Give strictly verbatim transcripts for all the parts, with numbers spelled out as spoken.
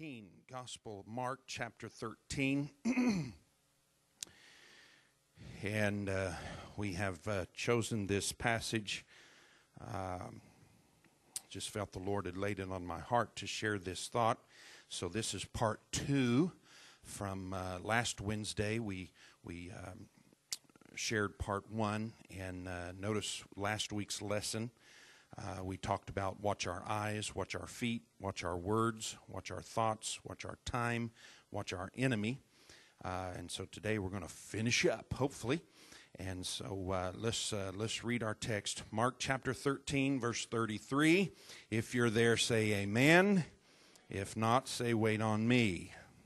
thirteen, Gospel of Mark, chapter thirteen. And uh, we have uh, chosen this passage. Um, just felt the Lord had laid it on my heart to share this thought. So this is part two from uh, last Wednesday. We we um, shared part one, and uh, notice last week's lesson. Uh, we talked about watch our eyes, watch our feet, watch our words, watch our thoughts, watch our time, watch our enemy. Uh, and so today we're going to finish up, hopefully. And so uh, let's uh, let's read our text. Mark chapter thirteen, verse thirty-three. If you're there, say amen. If not, say wait on me.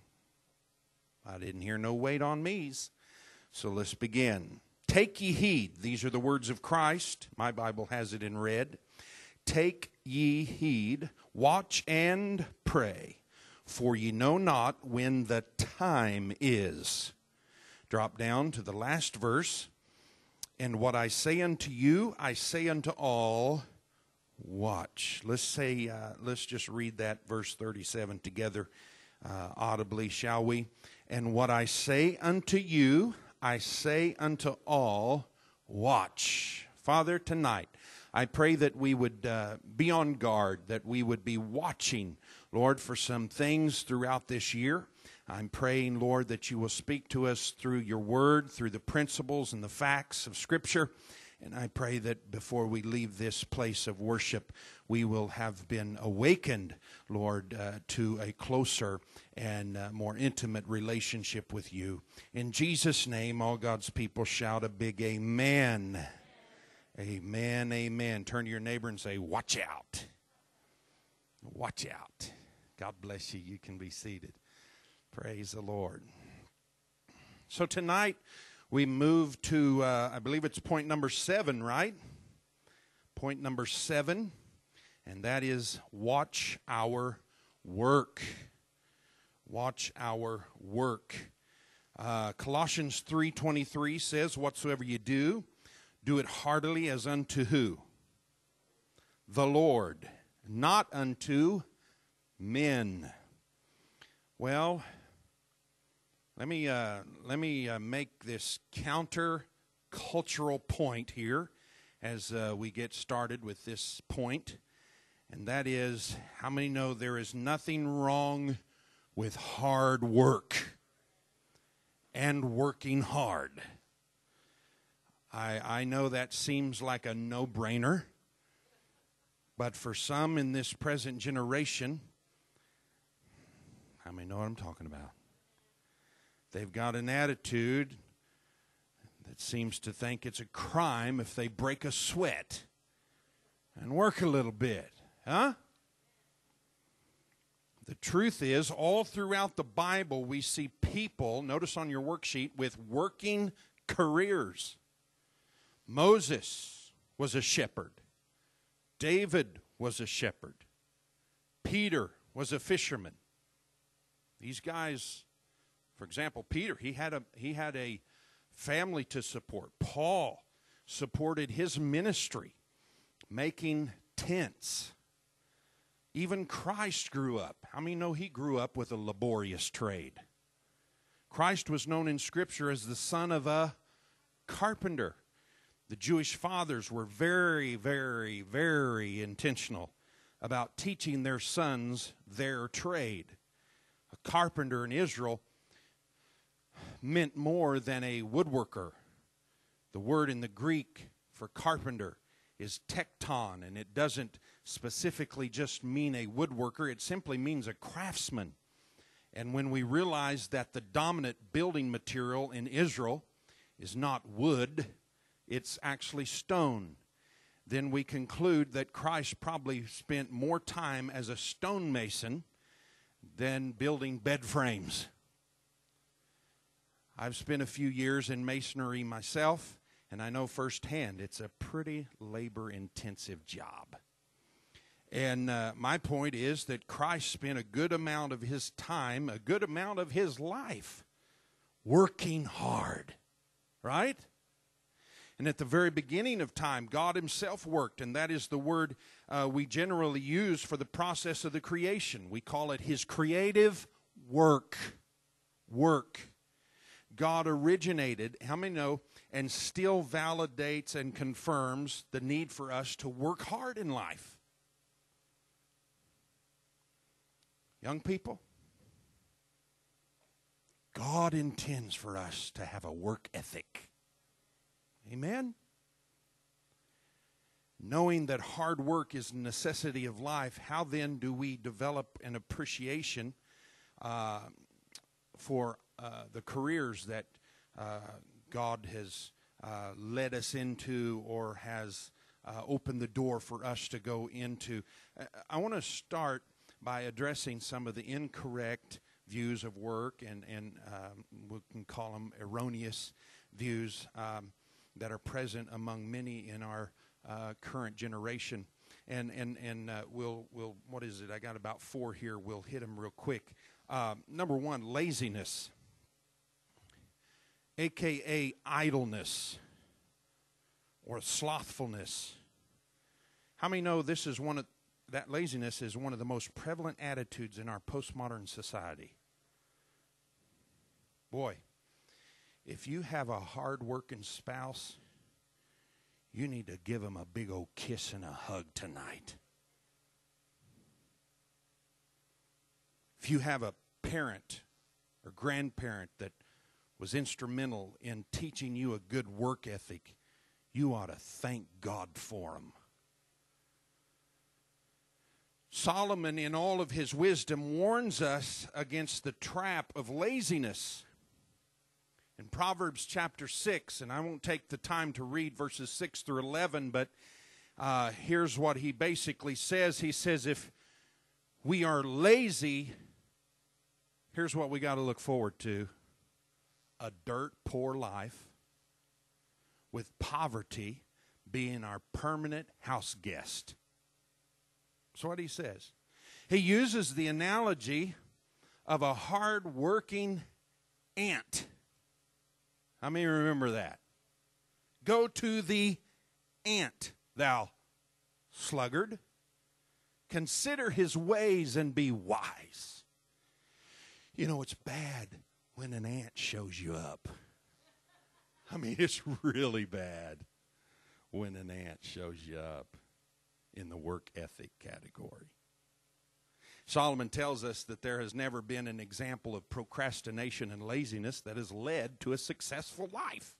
I didn't hear no wait on me's. So let's begin. Take ye heed. These are the words of Christ. My Bible has it in red. Take ye heed, watch and pray, for ye know not when the time is. Drop down to the last verse. And what I say unto you, I say unto all, watch. Let's say, uh, let's just read that verse thirty-seven together uh, audibly, shall we? And what I say unto you, I say unto all, watch. Father, tonight, I pray that we would uh, be on guard, that we would be watching, Lord, for some things throughout this year. I'm praying, Lord, that you will speak to us through your word, through the principles and the facts of Scripture. And I pray that before we leave this place of worship, we will have been awakened, Lord, uh, to a closer and uh, more intimate relationship with you. In Jesus' name, all God's people shout a big amen. Amen, amen. Turn to your neighbor and say, watch out. Watch out. God bless you. You can be seated. Praise the Lord. So tonight we move to, uh, I believe it's point number seven, right? Point number seven, and that is watch our work. Watch our work. Uh, Colossians three twenty-three says, whatsoever you do, do it heartily as unto who? The Lord, not unto men. Well, let me uh, let me uh, make this counter-cultural point here as uh, we get started with this point, and that is, how many know there is nothing wrong with hard work and working hard? I, I know that seems like a no-brainer, but for some in this present generation, how many know what I'm talking about? They've got an attitude that seems to think it's a crime if they break a sweat and work a little bit, huh? The truth is, all throughout the Bible, we see people, notice on your worksheet, with working careers. Moses was a shepherd. David was a shepherd. Peter was a fisherman. These guys, for example, Peter, he had a he had a family to support. Paul supported his ministry, making tents. Even Christ grew up. How many know he grew up with a laborious trade? Christ was known in Scripture as the son of a carpenter. The Jewish fathers were very, very, very intentional about teaching their sons their trade. A carpenter in Israel meant more than a woodworker. The word in the Greek for carpenter is tekton, and it doesn't specifically just mean a woodworker. It simply means a craftsman. And when we realize that the dominant building material in Israel is not wood, it's actually stone, then we conclude that Christ probably spent more time as a stonemason than building bed frames. I've spent a few years in masonry myself, and I know firsthand it's a pretty labor-intensive job. And uh, my point is that Christ spent a good amount of his time, a good amount of his life, working hard, right? And at the very beginning of time, God himself worked, and that is the word uh, we generally use for the process of the creation. We call it his creative work. Work. God originated, how many know, and still validates and confirms the need for us to work hard in life. Young people, God intends for us to have a work ethic. Amen? Knowing that hard work is a necessity of life, how then do we develop an appreciation uh, for uh, the careers that uh, God has uh, led us into or has uh, opened the door for us to go into? I want to start by addressing some of the incorrect views of work, and, and um, we can call them erroneous views um, that are present among many in our uh, current generation. And and and uh, we'll we'll what is it? I got about four here. We'll hit them real quick. Uh, number one, laziness, A K A idleness or slothfulness. How many know this is one of that laziness is one of the most prevalent attitudes in our postmodern society? Boy, if you have a hard-working spouse, you need to give them a big old kiss and a hug tonight. If you have a parent or grandparent that was instrumental in teaching you a good work ethic, you ought to thank God for them. Solomon, in all of his wisdom, warns us against the trap of laziness. In Proverbs chapter six, and I won't take the time to read verses six through eleven, but uh, here's what he basically says. He says, if we are lazy, here's what we got to look forward to: a dirt poor life, with poverty being our permanent house guest. That's what he says. He uses the analogy of a hard-working ant. How many remember that? Go to the ant, thou sluggard. Consider his ways and be wise. You know, it's bad when an ant shows you up. I mean, it's really bad when an ant shows you up in the work ethic category. Solomon tells us that there has never been an example of procrastination and laziness that has led to a successful life.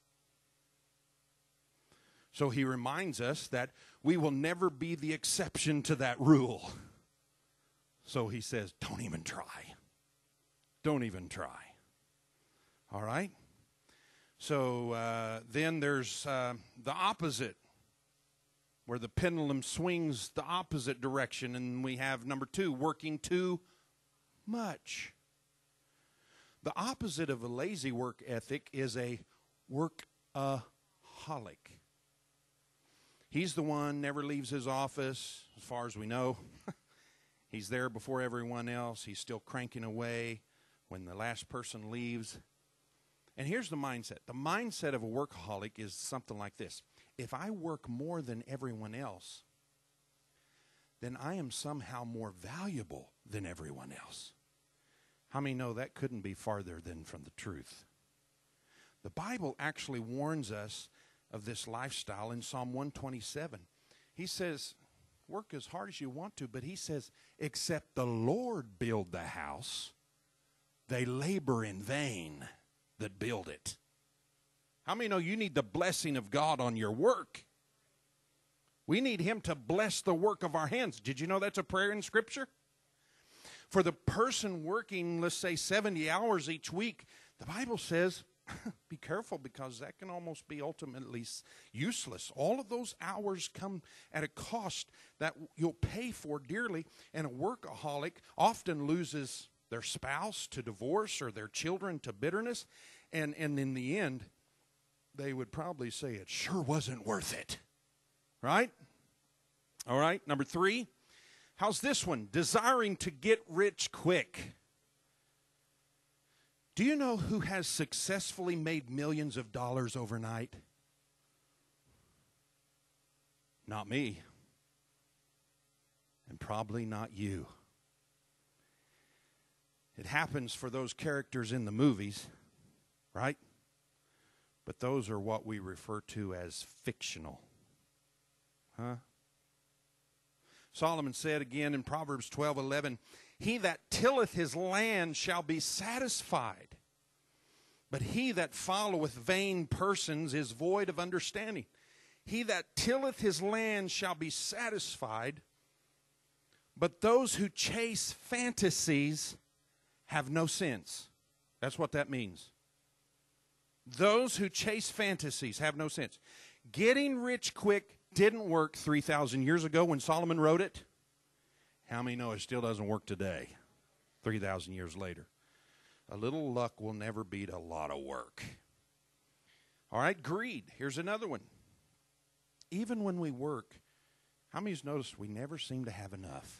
So he reminds us that we will never be the exception to that rule. So he says, don't even try. Don't even try. All right? So uh, then there's uh, the opposite, where the pendulum swings the opposite direction, and we have number two, working too much. The opposite of a lazy work ethic is a workaholic. He's the one never leaves his office, as far as we know. He's there before everyone else. He's still cranking away when the last person leaves. And here's the mindset. The mindset of a workaholic is something like this. If I work more than everyone else, then I am somehow more valuable than everyone else. How many know that couldn't be farther than from the truth? The Bible actually warns us of this lifestyle in Psalm one twenty-seven. He says, work as hard as you want to, but he says, except the Lord build the house, they labor in vain that build it. How many know you need the blessing of God on your work? We need him to bless the work of our hands. Did you know that's a prayer in Scripture? For the person working, let's say, seventy hours each week, the Bible says, be careful, because that can almost be ultimately useless. All of those hours come at a cost that you'll pay for dearly, and a workaholic often loses their spouse to divorce or their children to bitterness, and, and in the end, they would probably say it sure wasn't worth it. Right? All right, number three. How's this one? Desiring to get rich quick. Do you know who has successfully made millions of dollars overnight? Not me. And probably not you. It happens for those characters in the movies, right? But those are what we refer to as fictional. Huh? Solomon said again in Proverbs twelve eleven, he that tilleth his land shall be satisfied, but he that followeth vain persons is void of understanding. He that tilleth his land shall be satisfied, but those who chase fantasies have no sense. That's what that means. Those who chase fantasies have no sense. Getting rich quick didn't work three thousand years ago when Solomon wrote it. How many know it still doesn't work today, three thousand years later? A little luck will never beat a lot of work. All right, greed. Here's another one. Even when we work, how many's noticed we never seem to have enough?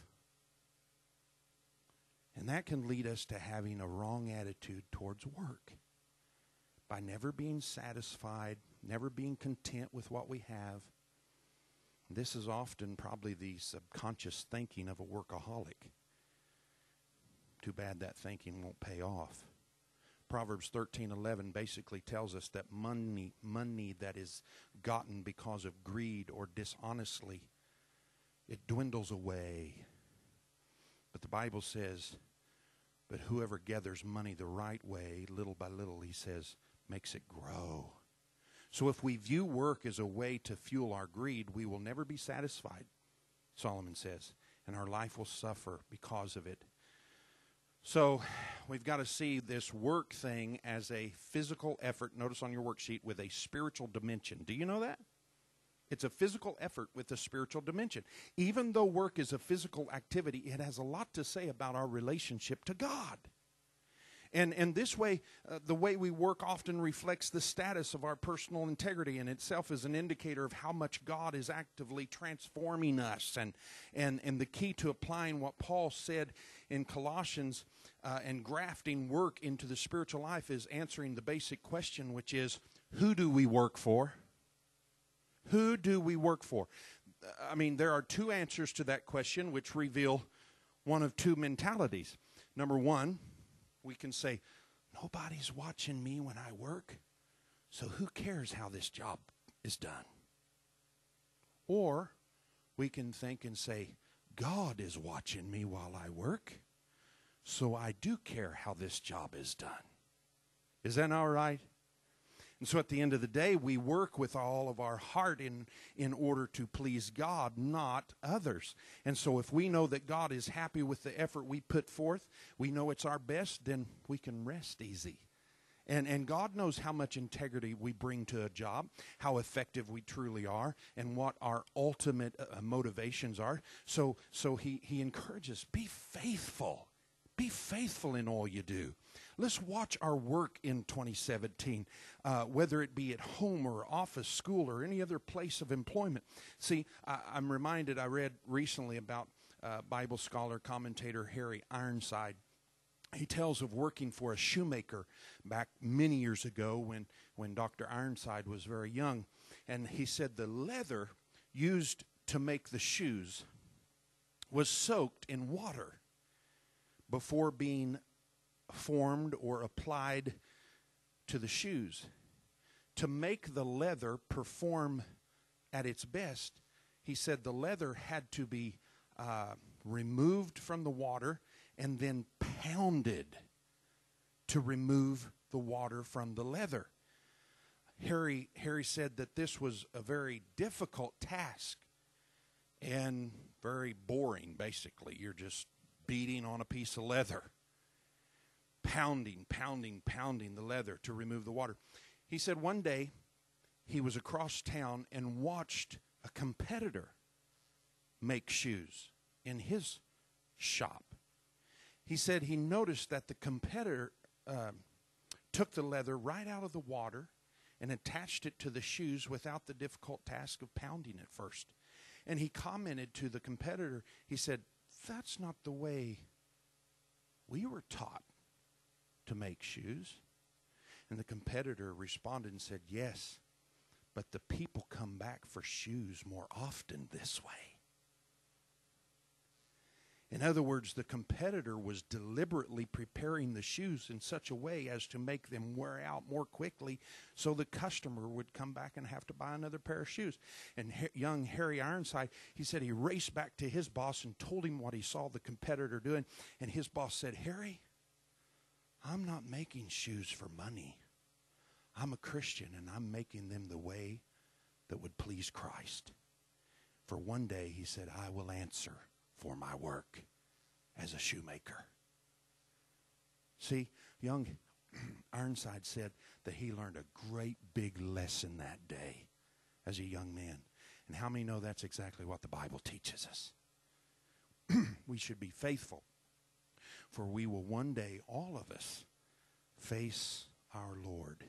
And that can lead us to having a wrong attitude towards work. By never being satisfied, never being content with what we have. This is often probably the subconscious thinking of a workaholic. Too bad that thinking won't pay off. Proverbs thirteen eleven basically tells us that money, money that is gotten because of greed or dishonestly, it dwindles away. But the Bible says, but whoever gathers money the right way, little by little, he says, makes it grow. So if we view work as a way to fuel our greed, we will never be satisfied, Solomon says, and our life will suffer because of it. So we've got to see this work thing as a physical effort, notice on your worksheet, with a spiritual dimension. Do you know that? It's a physical effort with a spiritual dimension. Even though work is a physical activity, it has a lot to say about our relationship to God. And and this way, uh, the way we work often reflects the status of our personal integrity, and itself is an indicator of how much God is actively transforming us. And and, and the key to applying what Paul said in Colossians uh, and grafting work into the spiritual life is answering the basic question, which is, who do we work for? Who do we work for? I mean, there are two answers to that question which reveal one of two mentalities. Number one, we can say, nobody's watching me when I work, so who cares how this job is done? Or we can think and say, God is watching me while I work, so I do care how this job is done. Is that all right? And so at the end of the day, we work with all of our heart in, in order to please God, not others. And so if we know that God is happy with the effort we put forth, we know it's our best, then we can rest easy. And, and God knows how much integrity we bring to a job, how effective we truly are, and what our ultimate uh, motivations are. So, so he, he encourages, be faithful. Be faithful in all you do. Let's watch our work in twenty seventeen, uh, whether it be at home or office, school, or any other place of employment. See, I, I'm reminded, I read recently about uh, Bible scholar, commentator Harry Ironside. He tells of working for a shoemaker back many years ago when, when Doctor Ironside was very young. And he said the leather used to make the shoes was soaked in water before being formed or applied to the shoes. To make the leather perform at its best, he said the leather had to be uh, removed from the water and then pounded to remove the water from the leather. Harry, Harry said that this was a very difficult task and very boring, basically. You're just beating on a piece of leather, pounding, pounding, pounding the leather to remove the water. He said one day he was across town and watched a competitor make shoes in his shop. He said he noticed that the competitor uh, took the leather right out of the water and attached it to the shoes without the difficult task of pounding it first. And he commented to the competitor, he said, that's not the way we were taught to make shoes. And the competitor responded and said, yes, But the people come back for shoes more often this way. In other words, the competitor was deliberately preparing the shoes in such a way as to make them wear out more quickly so the customer would come back and have to buy another pair of shoes. And young Harry Ironside, he said he raced back to his boss and told him what he saw the competitor doing. And his boss said, "Harry, I'm not making shoes for money. I'm a Christian, and I'm making them the way that would please Christ. For one day," he said, "I will answer for my work as a shoemaker." See, young Ironside said that he learned a great big lesson that day as a young man. And how many know that's exactly what the Bible teaches us? We should be faithful, for we will one day, all of us, face our Lord.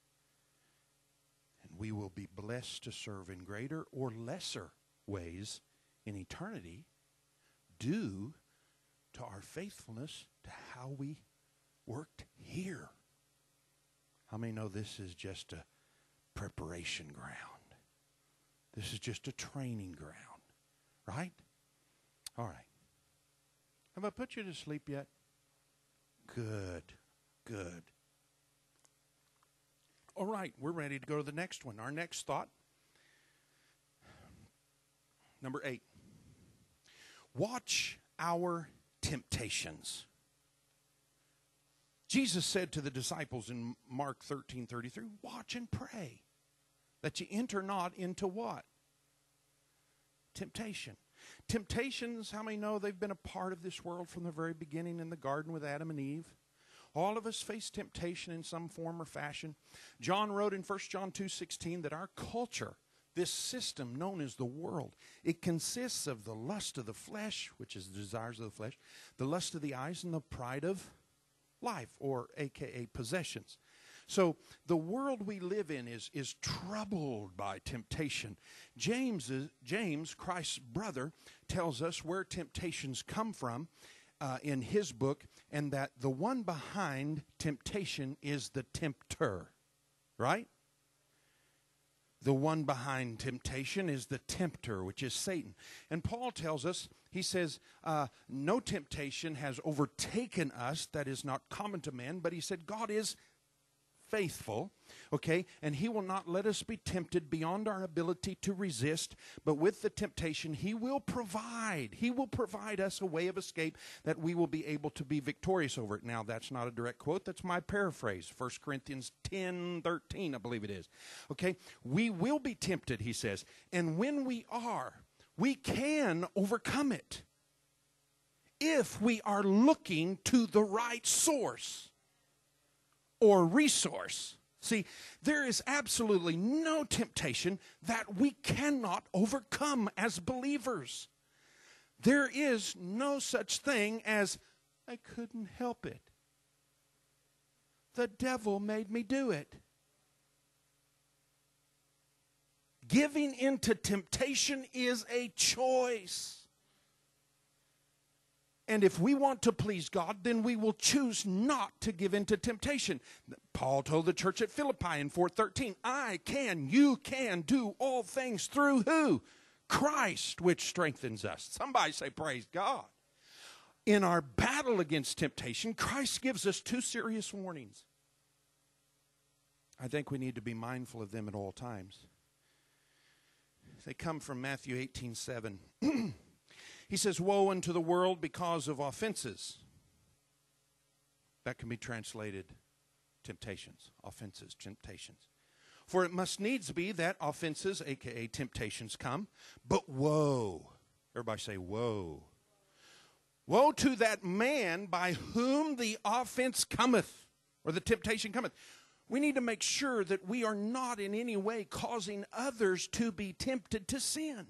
And we will be blessed to serve in greater or lesser ways in eternity due to our faithfulness to how we worked here. How many know this is just a preparation ground? This is just a training ground, right? All right. Have I put you to sleep yet? Good, good. All right, we're ready to go to the next one. Our next thought, number eight. Watch our temptations. Jesus said to the disciples in Mark thirteen thirty-three, "Watch and pray that you enter not into" what? Temptation. Temptations, how many know they've been a part of this world from the very beginning in the garden with Adam and Eve? All of us face temptation in some form or fashion. John wrote in First John two sixteen that our culture, this system known as the world, it consists of the lust of the flesh, which is the desires of the flesh, the lust of the eyes, and the pride of life, or A K A possessions. So the world we live in is, is troubled by temptation. James, is, James, Christ's brother, tells us where temptations come from uh, in his book, and that the one behind temptation is the tempter, right? The one behind temptation is the tempter, which is Satan. And Paul tells us, he says, uh, no temptation has overtaken us that is not common to man, but he said God is faithful, okay, and he will not let us be tempted beyond our ability to resist, but with the temptation he will provide. He will provide us a way of escape that we will be able to be victorious over it. Now, that's not a direct quote. That's my paraphrase. First Corinthians ten thirteen, I believe it is. Okay, we will be tempted, he says, and when we are, we can overcome it if we are looking to the right source or resource. See, there is absolutely no temptation that we cannot overcome as believers. There is no such thing as, "I couldn't help it. The devil made me do it." Giving into temptation is a choice. And if we want to please God, then we will choose not to give in to temptation. Paul told the church at Philippi in four thirteen, I can, you can do all things through who? Christ, which strengthens us. Somebody say, praise God. In our battle against temptation, Christ gives us two serious warnings. I think we need to be mindful of them at all times. They come from Matthew eighteen seven. He says, woe unto the world because of offenses. That can be translated temptations, offenses, temptations. For it must needs be that offenses, a k a temptations, come. But woe. Everybody say, woe. Woe to that man by whom the offense cometh, or the temptation cometh. We need to make sure that we are not in any way causing others to be tempted to sin.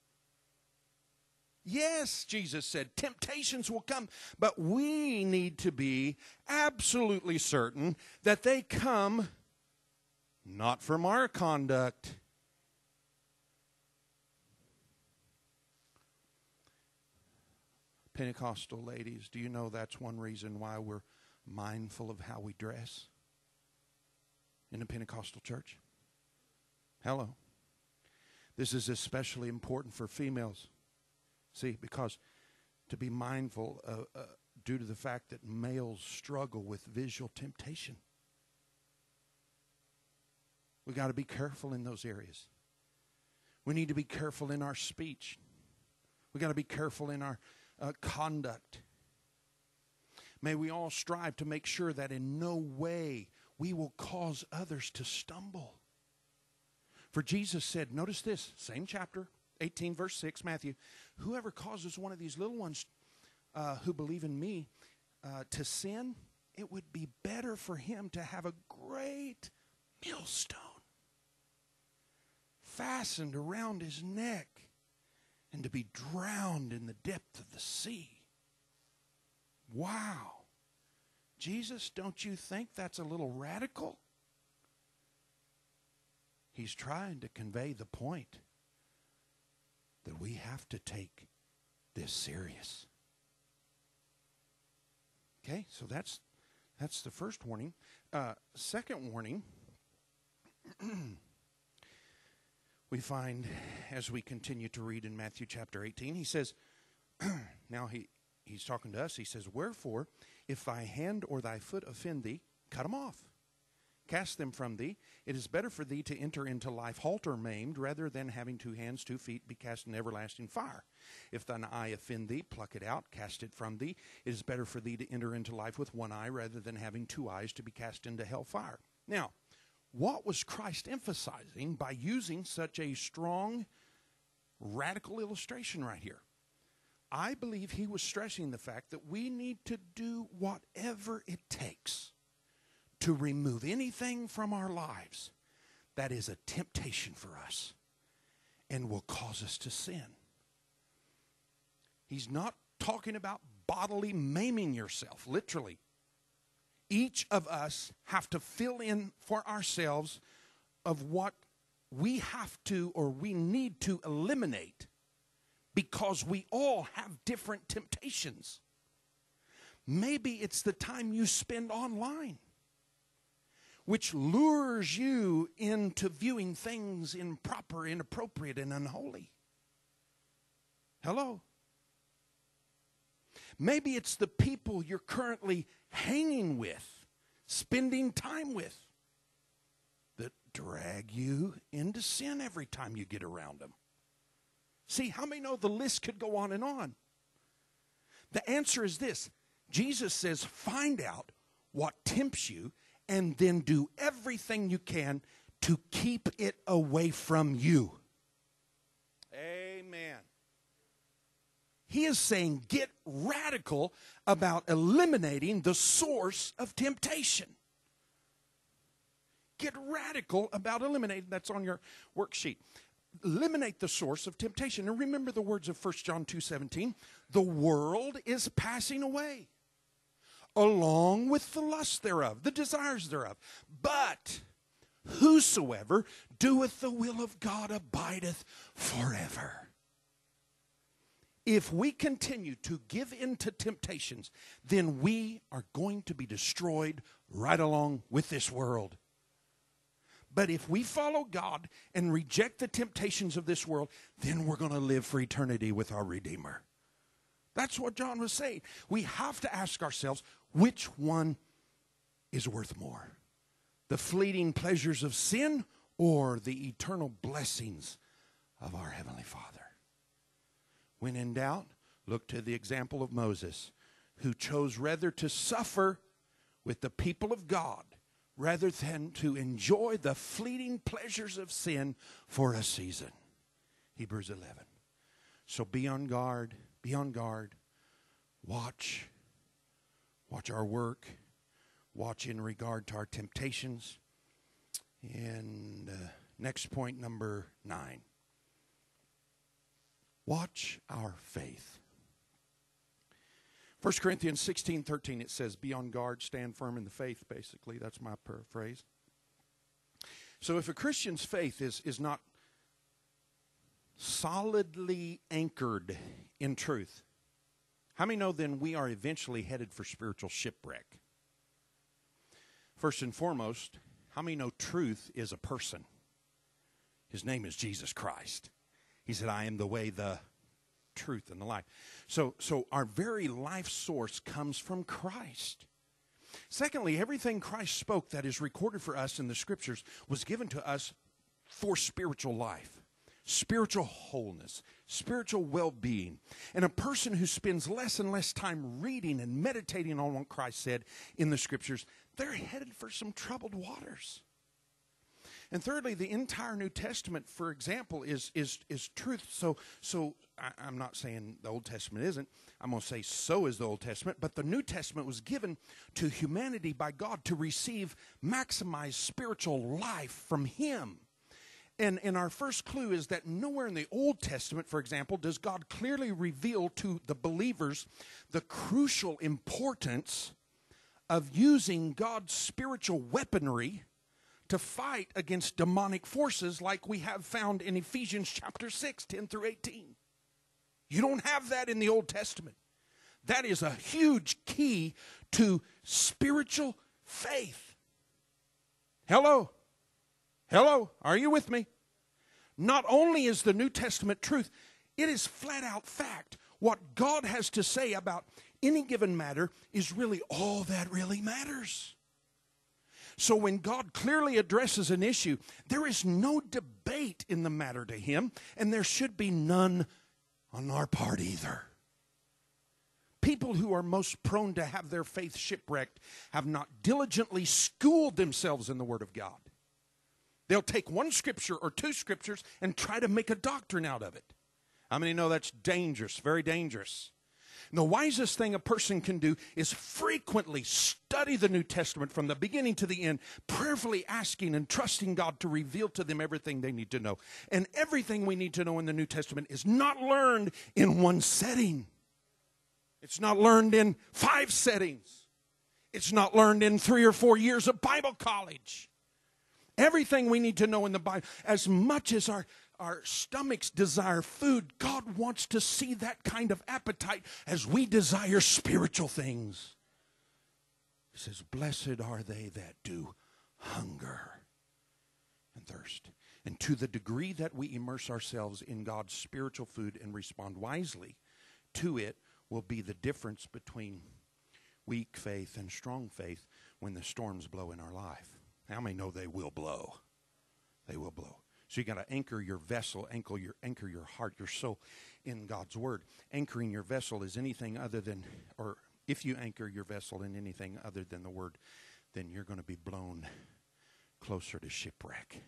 Yes, Jesus said, temptations will come, but we need to be absolutely certain that they come not from our conduct. Pentecostal ladies, do you know that's one reason why we're mindful of how we dress in a Pentecostal church? Hello. This is especially important for females. See, because to be mindful uh, uh, due to the fact that males struggle with visual temptation. We got to be careful in those areas. We need to be careful in our speech. We got to be careful in our uh, conduct. May we all strive to make sure that in no way we will cause others to stumble. For Jesus said, notice this, same chapter, eighteen, verse six, Matthew, whoever causes one of these little ones uh, who believe in me uh, to sin, it would be better for him to have a great millstone fastened around his neck and to be drowned in the depth of the sea. Wow. Jesus, don't you think that's a little radical? He's trying to convey the point that we have to take this serious. Okay, so that's that's the first warning. Uh, second warning, we find as we continue to read in Matthew chapter eighteen, he says, now he, he's talking to us, he says, wherefore, if thy hand or thy foot offend thee, cut them off. Cast them from thee. It is better for thee to enter into life halt or maimed, rather than having two hands, two feet, be cast in everlasting fire. If thine eye offend thee, pluck it out, cast it from thee. It is better for thee to enter into life with one eye, rather than having two eyes, to be cast into hell fire. Now, what was Christ emphasizing by using such a strong, radical illustration right here? I believe he was stressing the fact that we need to do whatever it takes to remove anything from our lives that is a temptation for us and will cause us to sin. He's not talking about bodily maiming yourself, literally. Each of us have to fill in for ourselves of what we have to or we need to eliminate, because we all have different temptations. Maybe it's the time you spend online, which lures you into viewing things improper, inappropriate, and unholy. Hello? Maybe it's the people you're currently hanging with, spending time with, that drag you into sin every time you get around them. See, how many know the list could go on and on? The answer is this. Jesus says, find out what tempts you and then do everything you can to keep it away from you. Amen. He is saying get radical about eliminating the source of temptation. Get radical about eliminating. That's on your worksheet. Eliminate the source of temptation. And remember the words of First John two seventeen. The world is passing away, along with the lust thereof, the desires thereof. But whosoever doeth the will of God abideth forever. If we continue to give in to temptations, then we are going to be destroyed right along with this world. But if we follow God and reject the temptations of this world, then we're going to live for eternity with our Redeemer. That's what John was saying. We have to ask ourselves, which one is worth more? The fleeting pleasures of sin or the eternal blessings of our Heavenly Father? When in doubt, look to the example of Moses, who chose rather to suffer with the people of God rather than to enjoy the fleeting pleasures of sin for a season. Hebrews eleven. So be on guard, be on guard. Watch. Watch our work. Watch in regard to our temptations. And uh, next point, number nine. Watch our faith. First Corinthians sixteen thirteen, it says, be on guard, stand firm in the faith, basically. That's my paraphrase. So if a Christian's faith is, is not solidly anchored in truth, how many know then we are eventually headed for spiritual shipwreck? First and foremost, how many know truth is a person? His name is Jesus Christ. He said, I am the way, the truth, and the life. So, so our very life source comes from Christ. Secondly, everything Christ spoke that is recorded for us in the Scriptures was given to us for spiritual life, spiritual wholeness, spiritual well-being. And a person who spends less and less time reading and meditating on what Christ said in the Scriptures, they're headed for some troubled waters. And thirdly, the entire New Testament, for example, is is is truth. So so I, I'm not saying the Old Testament isn't. I'm going to say so is the Old Testament. But the New Testament was given to humanity by God to receive maximized spiritual life from Him. And, and our first clue is that nowhere in the Old Testament, for example, does God clearly reveal to the believers the crucial importance of using God's spiritual weaponry to fight against demonic forces like we have found in Ephesians chapter six, ten through eighteen. You don't have that in the Old Testament. That is a huge key to spiritual faith. Hello? Hello? Are you with me? Not only is the New Testament truth, it is flat out fact. What God has to say about any given matter is really all that really matters. So when God clearly addresses an issue, there is no debate in the matter to Him, and there should be none on our part either. People who are most prone to have their faith shipwrecked have not diligently schooled themselves in the Word of God. They'll take one scripture or two scriptures and try to make a doctrine out of it. How many know that's dangerous, very dangerous? And the wisest thing a person can do is frequently study the New Testament from the beginning to the end, prayerfully asking and trusting God to reveal to them everything they need to know. And everything we need to know in the New Testament is not learned in one setting. It's not learned in five settings. It's not learned in three or four years of Bible college. Everything we need to know in the Bible, as much as our Our stomachs desire food, God wants to see that kind of appetite as we desire spiritual things. He says, blessed are they that do hunger and thirst. And to the degree that we immerse ourselves in God's spiritual food and respond wisely to it will be the difference between weak faith and strong faith when the storms blow in our life. How many know they will blow? They will blow. So you got to anchor your vessel, anchor your anchor your heart, your soul in God's Word. Anchoring your vessel is anything other than, or if you anchor your vessel in anything other than the Word, then you're going to be blown closer to shipwreck.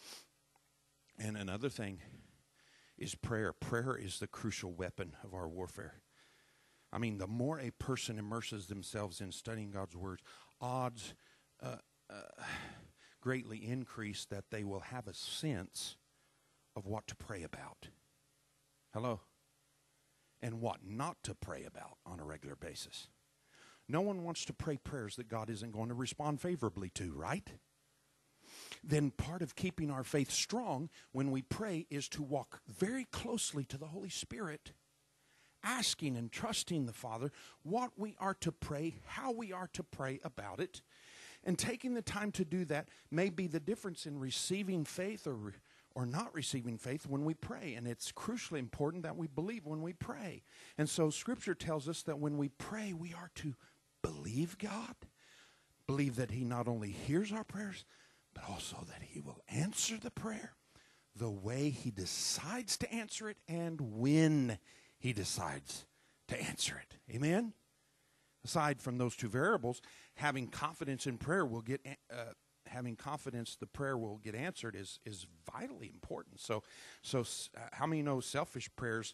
And another thing is prayer. Prayer is the crucial weapon of our warfare. I mean, the more a person immerses themselves in studying God's Word, odds uh, uh, greatly increase that they will have a sense of what to pray about. Hello? And what not to pray about on a regular basis. No one wants to pray prayers that God isn't going to respond favorably to, right? Then part of keeping our faith strong when we pray is to walk very closely to the Holy Spirit, asking and trusting the Father what we are to pray, how we are to pray about it. And taking the time to do that may be the difference in receiving faith or or not receiving faith when we pray. And it's crucially important that we believe when we pray. And so Scripture tells us that when we pray, we are to believe God, believe that He not only hears our prayers, but also that He will answer the prayer the way He decides to answer it and when He decides to answer it. Amen? Aside from those two variables, having confidence in prayer will get, uh, having confidence the prayer will get answered is is vitally important. So, so uh, how many know selfish prayers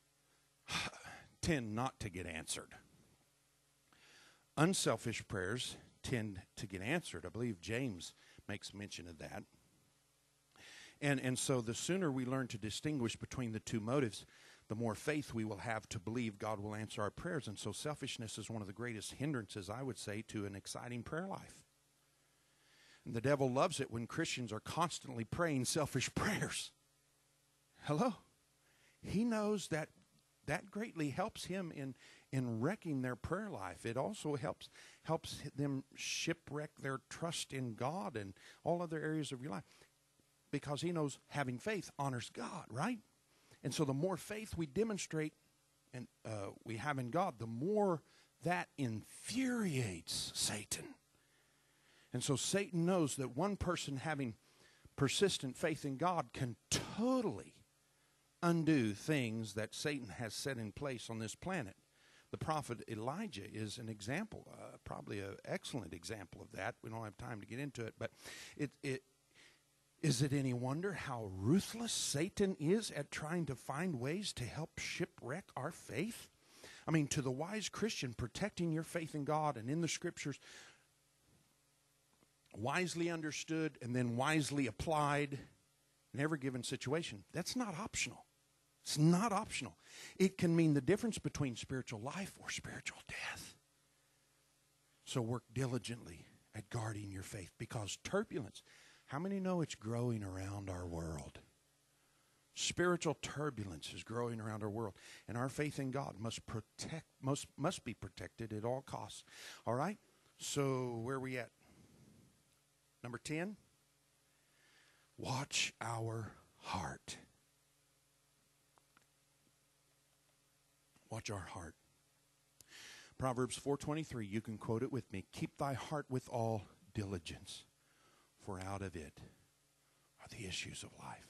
tend not to get answered? Unselfish prayers tend to get answered. I believe James makes mention of that. And and so the sooner we learn to distinguish between the two motives, the more faith we will have to believe God will answer our prayers. And so selfishness is one of the greatest hindrances, I would say, to an exciting prayer life. And the devil loves it when Christians are constantly praying selfish prayers. Hello? He knows that that greatly helps him in, in wrecking their prayer life. It also helps, helps them shipwreck their trust in God and all other areas of your life. because he knows having faith honors God, right? And so the more faith we demonstrate and uh, we have in God, the more that infuriates Satan. And so Satan knows that one person having persistent faith in God can totally undo things that Satan has set in place on this planet. The prophet Elijah is an example, uh, probably an excellent example of that. We don't have time to get into it, but it, it is it any wonder how ruthless Satan is at trying to find ways to help shipwreck our faith? I mean, to the wise Christian, protecting your faith in God and in the Scriptures, wisely understood and then wisely applied in every given situation, that's not optional. It's not optional. It can mean the difference between spiritual life or spiritual death. So work diligently at guarding your faith, because turbulence, how many know it's growing around our world? Spiritual turbulence is growing around our world, and our faith in God must protect, must, must be protected at all costs. All right? So where are we at? Number ten, watch our heart. Watch our heart. Proverbs four twenty-three, you can quote it with me. Keep thy heart with all diligence, for out of it are the issues of life.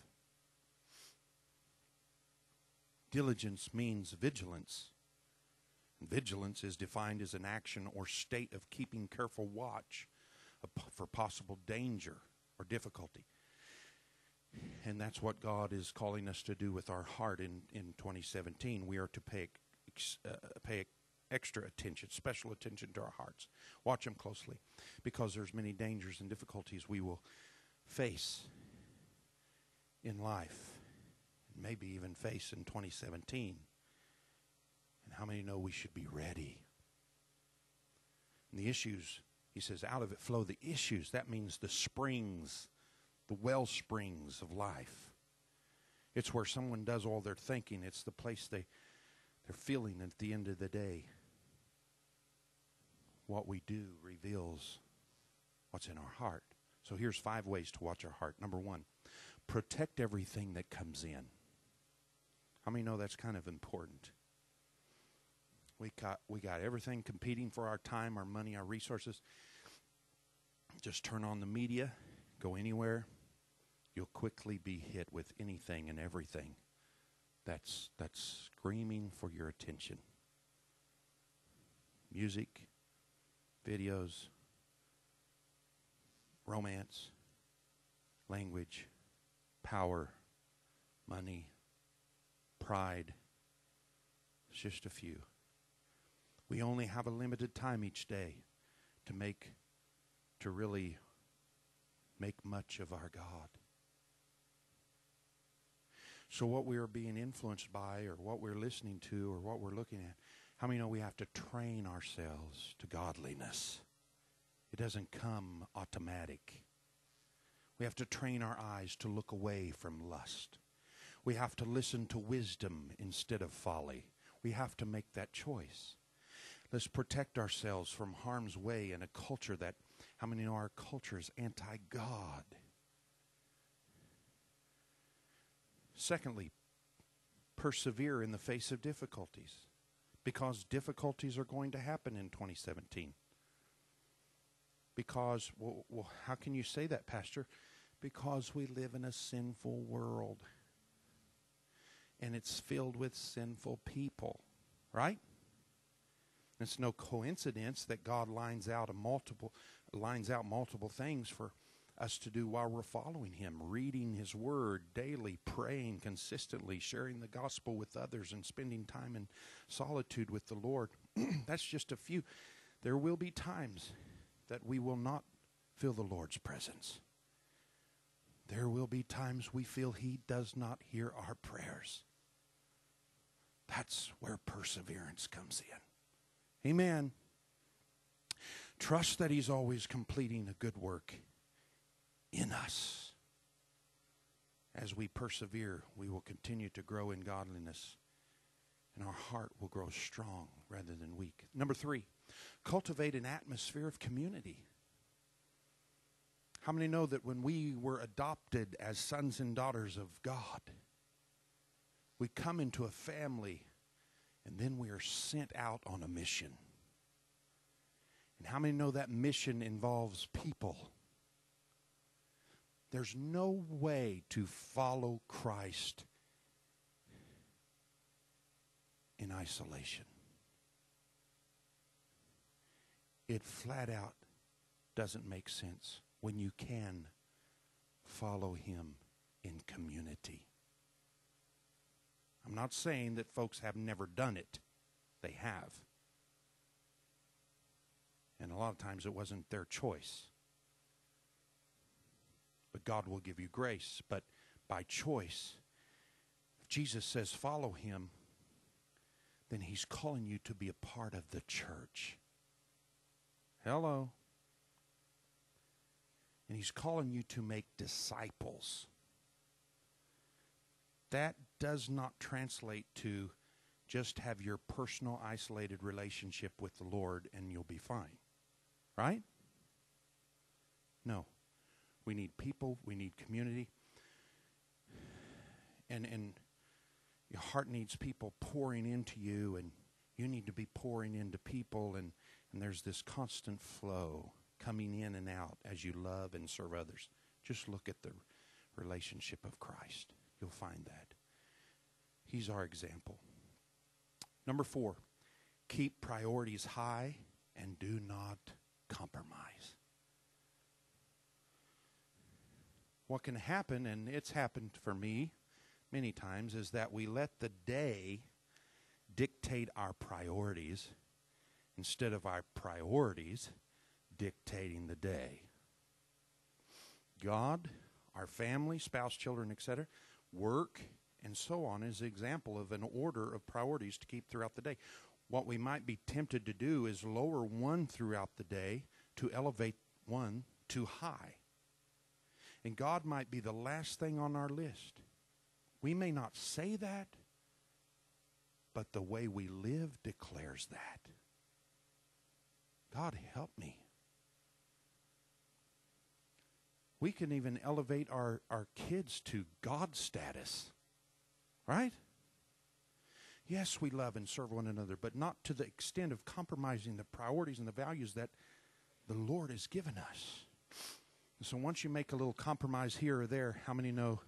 Diligence means vigilance. Vigilance is defined as an action or state of keeping careful watch for possible danger or difficulty. And that's what God is calling us to do with our heart in, in twenty seventeen. We are to pay, uh, pay extra attention, special attention to our hearts. Watch them closely, because there's many dangers and difficulties we will face in life, and maybe even face in twenty seventeen. And how many know we should be ready? And the issues, he says, out of it flow the issues. That means the springs, the well springs of life. It's where someone does all their thinking. It's the place they, they're feeling at the end of the day. What we do reveals what's in our heart. So here's five ways to watch our heart. Number one, protect everything that comes in. How many know that's kind of important? We got, we got everything competing for our time, our money, our resources. Just turn on the media, go anywhere. You'll quickly be hit with anything and everything that's, that's screaming for your attention. Music, videos, romance, language, power, money, pride. It's just a few. We only have a limited time each day to make, to really make much of our God. So what we are being influenced by, or what we're listening to, or what we're looking at, how many know we have to train ourselves to godliness? It doesn't come automatic. We have to train our eyes to look away from lust. We have to listen to wisdom instead of folly. We have to make that choice. Let's protect ourselves from harm's way in a culture that, how many know our culture is anti-God? Secondly, persevere in the face of difficulties, because difficulties are going to happen in twenty seventeen. Because, well, well, how can you say that, Pastor? Because we live in a sinful world, and it's filled with sinful people, right? It's no coincidence that God lines out a multiple lines out multiple things for us to do while we're following Him, reading His Word daily, praying consistently, sharing the gospel with others, and spending time in solitude with the Lord. That's just a few. There will be times that we will not feel the Lord's presence. There will be times we feel He does not hear our prayers. That's where perseverance comes in. Amen. Trust that He's always completing a good work in us. As we persevere, we will continue to grow in godliness, and our heart will grow strong rather than weak. Number three, cultivate an atmosphere of community. How many know that when we were adopted as sons and daughters of God, we come into a family and then we are sent out on a mission? And how many know that mission involves people? There's no way to follow Christ in isolation. It flat out doesn't make sense when you can follow Him in community. I'm not saying that folks have never done it. They have. And a lot of times it wasn't their choice. But God will give you grace. But by choice, if Jesus says follow Him, then He's calling you to be a part of the church. Hello. And He's calling you to make disciples. That does not translate to just have your personal isolated relationship with the Lord and you'll be fine. Right? No. We need people. We need community. And and your heart needs people pouring into you, and you need to be pouring into people, and, and there's this constant flow coming in and out as you love and serve others. Just look at the relationship of Christ. You'll find that. He's our example. Number four, keep priorities high and do not compromise. What can happen, and it's happened for me many times, is that we let the day dictate our priorities instead of our priorities dictating the day. God, our family, spouse, children, et cetera, work, and so on is an example of an order of priorities to keep throughout the day. What we might be tempted to do is lower one throughout the day to elevate one too high. And God might be the last thing on our list. We may not say that, but the way we live declares that. God, help me. We can even elevate our, our kids to God status. Right? Yes, we love and serve one another, but not to the extent of compromising the priorities and the values that the Lord has given us. And so once you make a little compromise here or there, how many know,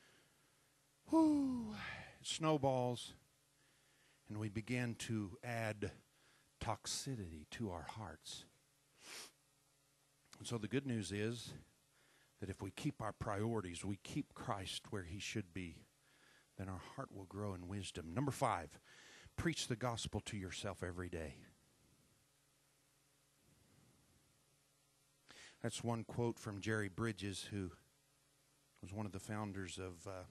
whoo, it snowballs, and we begin to add toxicity to our hearts. And so the good news is that if we keep our priorities, we keep Christ where He should be, then our heart will grow in wisdom. Number five, preach the gospel to yourself every day. That's one quote from Jerry Bridges, who was one of the founders of, uh,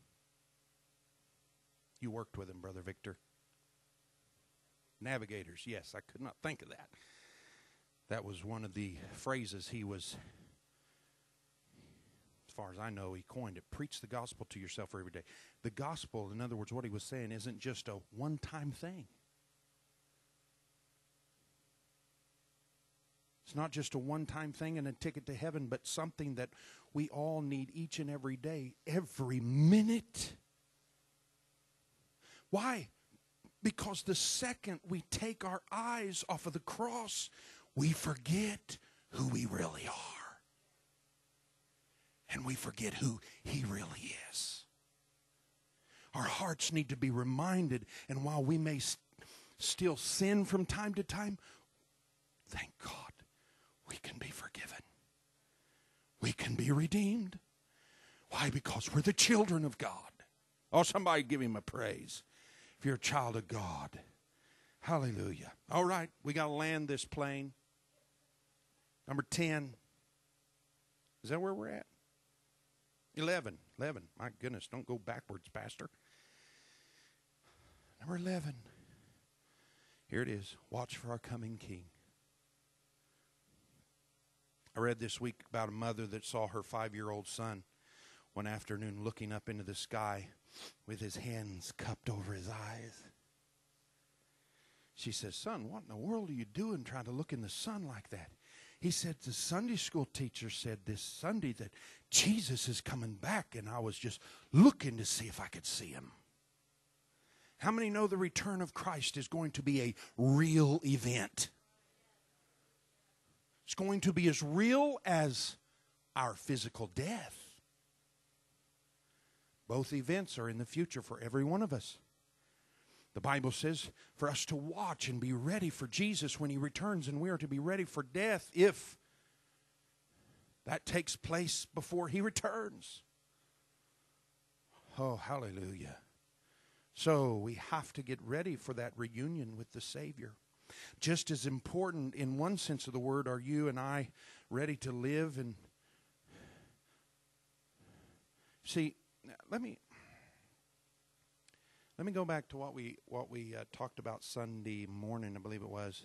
you worked with him, Brother Victor. Navigators, yes, I could not think of that. That was one of the phrases he was, as far as I know, he coined it. Preach the gospel to yourself every day. The gospel, in other words, what he was saying isn't just a one-time thing. It's not just a one-time thing and a ticket to heaven, but something that we all need each and every day, every minute. Why? Because the second we take our eyes off of the cross, we forget who we really are. And we forget who He really is. Our hearts need to be reminded, and while we may st- still sin from time to time, thank God we can be forgiven. We can be redeemed. Why? Because we're the children of God. Oh, somebody give Him a praise. If you're a child of God. Hallelujah. All right, we got to land this plane. Number ten. Is that where we're at? eleven. eleven. My goodness, don't go backwards, Pastor. Number eleven. Here it is. Watch for our coming King. I read this week about a mother that saw her five-year-old son one afternoon looking up into the sky with his hands cupped over his eyes. She says, "Son, what in the world are you doing trying to look in the sun like that?" He said the Sunday school teacher said this Sunday that Jesus is coming back, and I was just looking to see if I could see him. How many know the return of Christ is going to be a real event? It's going to be as real as our physical death. Both events are in the future for every one of us. The Bible says for us to watch and be ready for Jesus when he returns, and we are to be ready for death if that takes place before he returns. Oh, hallelujah. So we have to get ready for that reunion with the Savior. Just as important in one sense of the word are you and I ready to live. And see, let me let me go back to what we what we uh, talked about Sunday morning, I believe it was.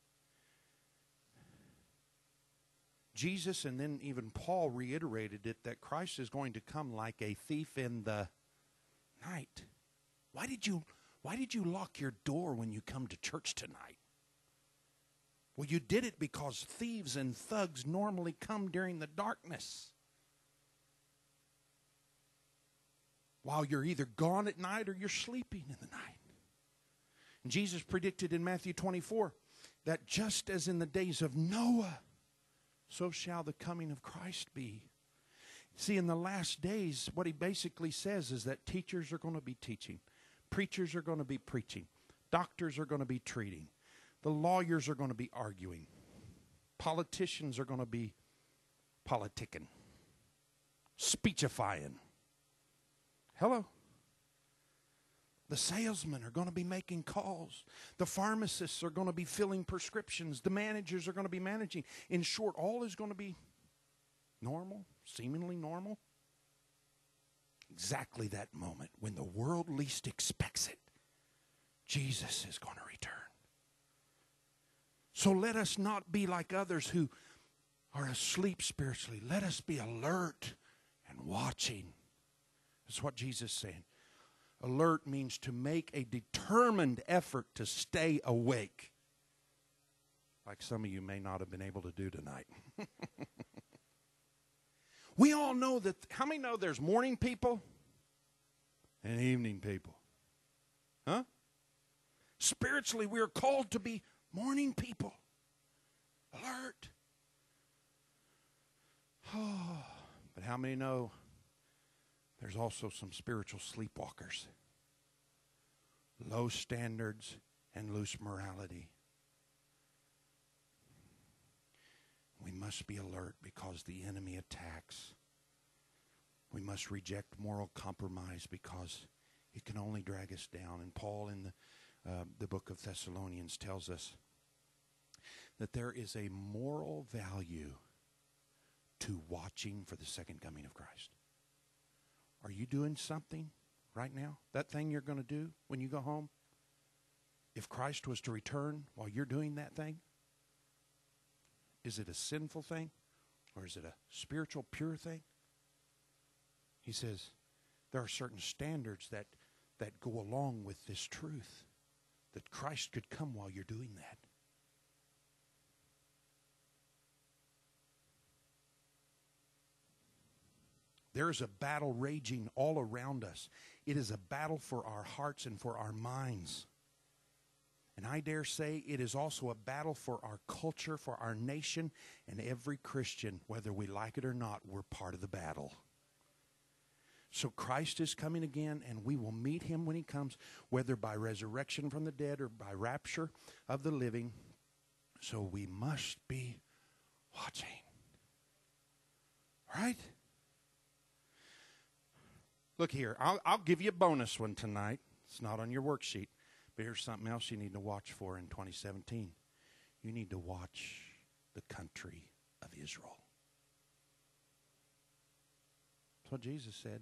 Jesus and then even Paul reiterated it, that Christ is going to come like a thief in the night. Why did you why did you lock your door when you come to church tonight? Well, you did it because thieves and thugs normally come during the darkness, while you're either gone at night or you're sleeping in the night. And Jesus predicted in Matthew twenty-four that just as in the days of Noah, so shall the coming of Christ be. See, in the last days, what he basically says is that teachers are going to be teaching. Preachers are going to be preaching. Doctors are going to be treating. The lawyers are going to be arguing. Politicians are going to be politicking. Speechifying. Hello? The salesmen are going to be making calls. The pharmacists are going to be filling prescriptions. The managers are going to be managing. In short, all is going to be normal, seemingly normal. Exactly that moment when the world least expects it, Jesus is going to return. So let us not be like others who are asleep spiritually. Let us be alert and watching. That's what Jesus is saying. Alert means to make a determined effort to stay awake, like some of you may not have been able to do tonight. We all know that. How many know there's morning people and evening people? Huh? Spiritually, we are called to be morning people. Alert. Oh, but how many know there's also some spiritual sleepwalkers? Low standards and loose morality. We must be alert because the enemy attacks. We must reject moral compromise because it can only drag us down. And Paul in the, uh, the book of Thessalonians tells us that there is a moral value to watching for the second coming of Christ. Are you doing something right now? That thing you're going to do when you go home? If Christ was to return while you're doing that thing, is it a sinful thing or is it a spiritual, pure thing? He says there are certain standards that, that go along with this truth, that Christ could come while you're doing that. There is a battle raging all around us. It is a battle for our hearts and for our minds. And I dare say it is also a battle for our culture, for our nation, and every Christian, whether we like it or not, we're part of the battle. So Christ is coming again, and we will meet him when he comes, whether by resurrection from the dead or by rapture of the living. So we must be watching. Right? Look here, I'll, I'll give you a bonus one tonight. It's not on your worksheet. But here's something else you need to watch for in twenty seventeen. You need to watch the country of Israel. That's what Jesus said.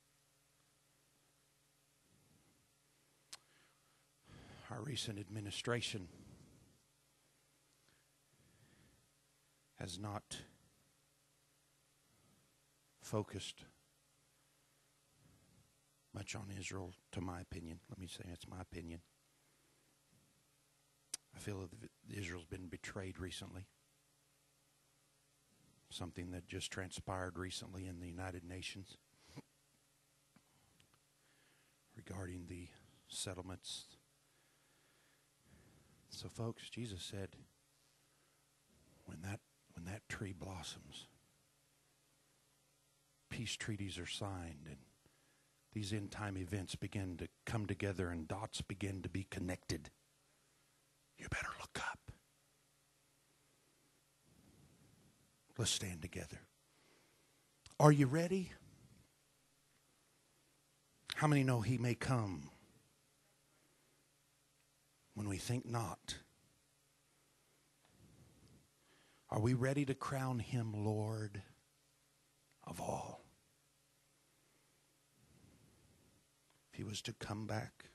Our recent administration has not focused much on Israel, to my opinion. Let me say it's my opinion. I feel that Israel's been betrayed recently. something that just transpired recently in the United Nations regarding the settlements. So, folks, Jesus said, when that when that tree blossoms, peace treaties are signed, and these end-time events begin to come together and dots begin to be connected, you better look up. Let's stand together. Are you ready? How many know He may come when we think not? Are we ready to crown Him Lord of all? If He was to come back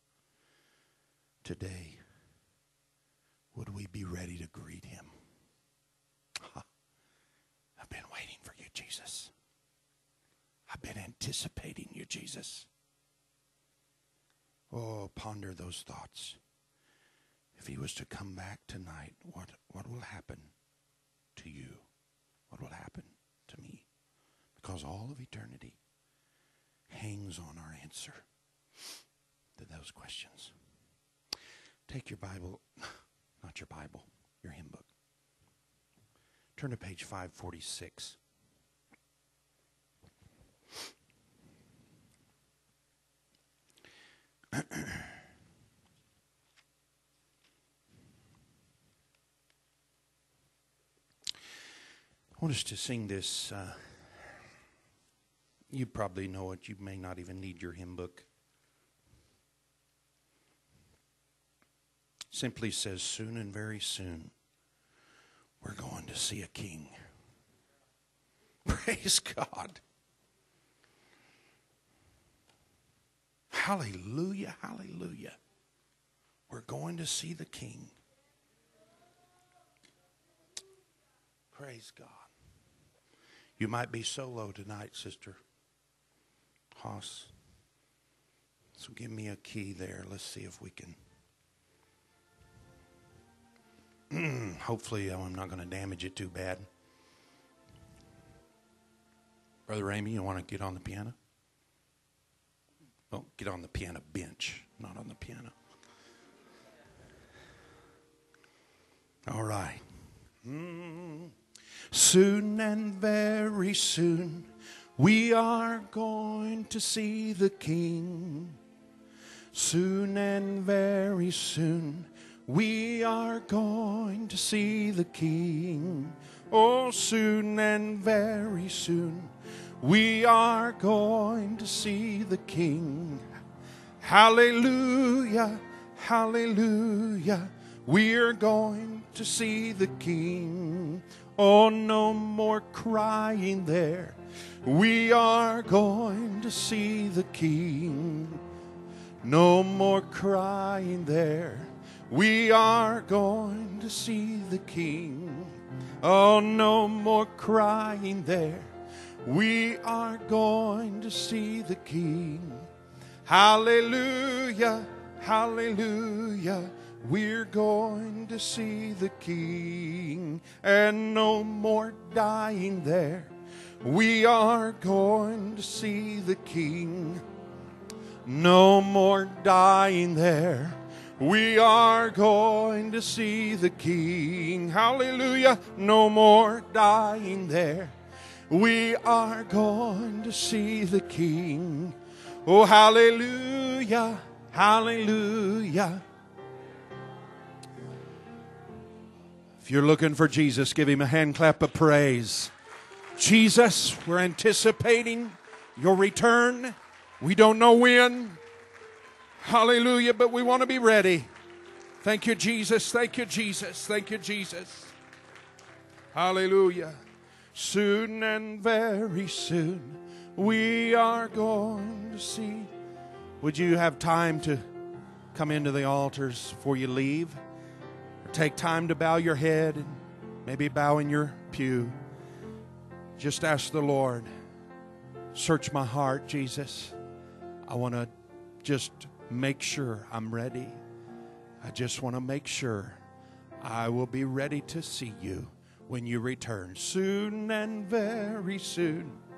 today, would we be ready to greet Him? Ha. I've been waiting for you, Jesus. I've been anticipating you, Jesus. Oh, ponder those thoughts. If He was to come back tonight, what, what will happen to you? What will happen to me? Because all of eternity hangs on our answer to those questions. Take your Bible, not your Bible, your hymn book. Turn to page five forty-six. I want us to sing this. Uh, you probably know it. You may not even need your hymn book. Simply says, soon and very soon, we're going to see a king. Praise God. Hallelujah, hallelujah. We're going to see the king. Praise God. You might be solo tonight, Sister Haas. So give me a key there. Let's see if we can. Hopefully I'm not going to damage it too bad. Brother Amy, you want to get on the piano? Well, get on the piano bench, not on the piano. All right. Mm. Soon and very soon, we are going to see the King. Soon and very soon, we are going to see the King. Oh, soon and very soon, we are going to see the King. Hallelujah, hallelujah. We're going to see the King. Oh, no more crying there. We are going to see the King. No more crying there. We are going to see the King. Oh, no more crying there. We are going to see the King. Hallelujah, hallelujah. We're going to see the King. And no more dying there. We are going to see the King. No more dying there. We are going to see the King. Hallelujah. No more dying there. We are going to see the King. Oh, hallelujah, hallelujah. If you're looking for Jesus, give Him a hand clap of praise. Jesus, we're anticipating your return. We don't know when. Hallelujah, but we want to be ready. Thank you, Jesus. Thank you, Jesus. Thank you, Jesus. Hallelujah. Soon and very soon, we are going to see. Would you have time to come into the altars before you leave? Or take time to bow your head and maybe bow in your pew. Just ask the Lord, search my heart, Jesus. I want to just make sure I'm ready. I just want to make sure I will be ready to see you when you return. Soon and very soon.